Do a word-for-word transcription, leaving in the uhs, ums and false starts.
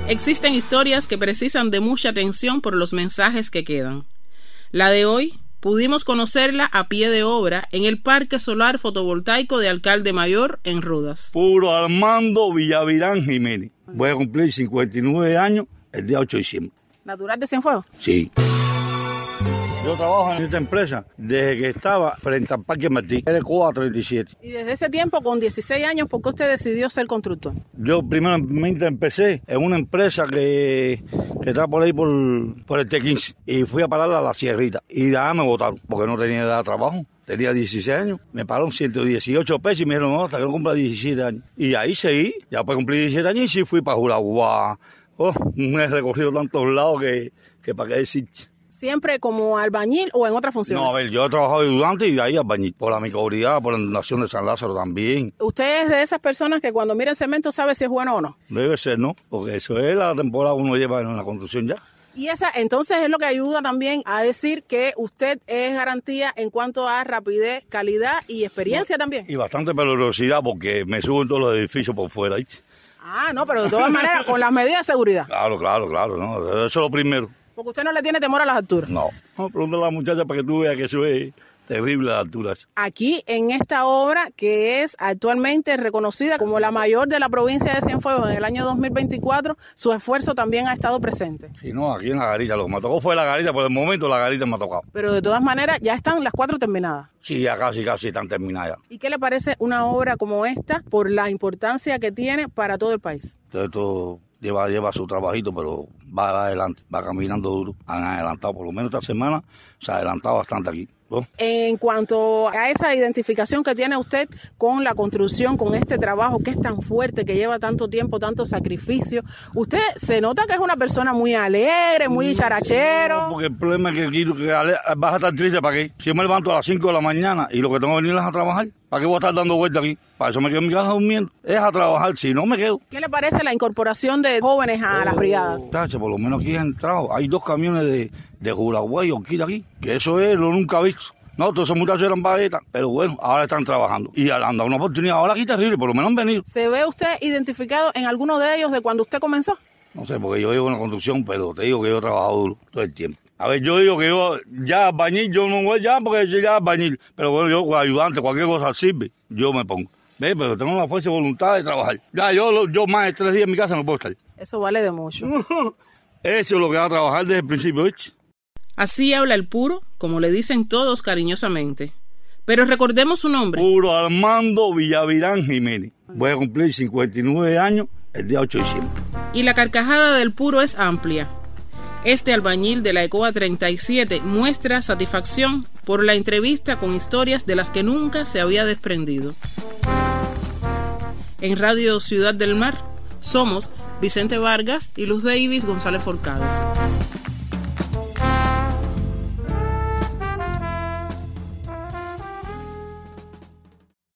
Existen historias que precisan de mucha atención por los mensajes que quedan. La de hoy pudimos conocerla a pie de obra en el Parque Solar Fotovoltaico de Alcalde Mayor en Rudas. Puro Armando Villavirán Jiménez. Voy a cumplir cincuenta y nueve años el día ocho de diciembre. ¿Natural de Cienfuegos? Sí. Yo trabajo en esta empresa desde que estaba frente al Parque Martí, era Ecoa treinta y siete. Y desde ese tiempo, con dieciséis años, ¿por qué usted decidió ser constructor? Yo primeramente empecé en una empresa que, que estaba por ahí por, por el T quince y fui a parar a la Sierrita. Y de ahí me botaron porque no tenía edad de trabajo. Tenía dieciséis años, me pagaron ciento dieciocho pesos y me dijeron, no, hasta que no cumpla diecisiete años. Y ahí seguí, ya pues cumplí diecisiete años y sí fui para Juraguá. Oh, me he recorrido tantos lados que, que para qué decir. ¿Siempre como albañil o en otras funciones? No, a ver, yo he trabajado de ayudante y de ahí albañil. Por la microbrigada, por la Nación de San Lázaro también. ¿Usted es de esas personas que cuando mira el cemento sabe si es bueno o no? Debe ser, ¿no? Porque eso es la temporada que uno lleva en la construcción ya. Y esa entonces es lo que ayuda también a decir que usted es garantía en cuanto a rapidez, calidad y experiencia no, también. Y bastante peligrosidad porque me subo en todos los edificios por fuera. ¿sí? Ah, no, pero de todas maneras con las medidas de seguridad. Claro, claro, claro, no, eso es lo primero. Porque usted no le tiene temor a las alturas. No, no pregúntale a la muchacha para que tú veas que eso es terrible las alturas. Aquí en esta obra que es actualmente reconocida como la mayor de la provincia de Cienfuegos en el año dos mil veinticuatro, su esfuerzo también ha estado presente. Sí, no, aquí en la garita, lo que me tocó fue la garita, por el momento la garita me ha tocado. Pero de todas maneras ya están las cuatro terminadas. Sí, ya casi, casi están terminadas. ¿Y qué le parece una obra como esta por la importancia que tiene para todo el país? Entonces todo lleva, lleva su trabajito, pero va, va adelante, va caminando duro. Han adelantado, por lo menos esta semana se ha adelantado bastante aquí. ¿no? En cuanto a esa identificación que tiene usted con la construcción, con este trabajo que es tan fuerte, que lleva tanto tiempo, tanto sacrificio, usted se nota que es una persona muy alegre, muy charachero. No, porque el problema es que, que, que vas a estar triste, ¿para qué? Si yo me levanto a las cinco de la mañana y lo que tengo que venir es a trabajar, ¿para qué voy a estar dando vueltas aquí? Para eso me quedo en mi casa durmiendo. Es a trabajar, si no me quedo. ¿Qué le parece la incorporación de jóvenes a oh, las brigadas? Tacho, por lo menos aquí han entrado. Hay dos camiones de, de Juraguá y Orquídea aquí, que eso es lo nunca visto. No, todos esos muchachos eran baguetas, pero bueno, ahora están trabajando. Y han dado una oportunidad ahora aquí terrible, por lo menos han venido. ¿Se ve usted identificado en alguno de ellos de cuando usted comenzó? No sé, porque yo vivo en la construcción, pero te digo que yo he trabajado duro todo el tiempo. A ver, yo digo que yo ya albañil, yo no voy ya porque yo ya albañil. Pero bueno, yo ayudante, cualquier cosa sirve, yo me pongo. ¿Ves? Pero tengo la fuerza y voluntad de trabajar. Ya, yo, yo más de tres días en mi casa no puedo estar. Eso vale de mucho. Eso es lo que va a trabajar desde el principio, ¿viste? Así habla el Puro, como le dicen todos cariñosamente. Pero recordemos su nombre. Puro Armando Villavirán Jiménez. Voy a cumplir cincuenta y nueve años el día ocho de diciembre. Y la carcajada del Puro es amplia. Este albañil de la Ecoa treinta y siete muestra satisfacción por la entrevista con historias de las que nunca se había desprendido. En Radio Ciudad del Mar somos Vicente Vargas y Luz Davis González Forcades.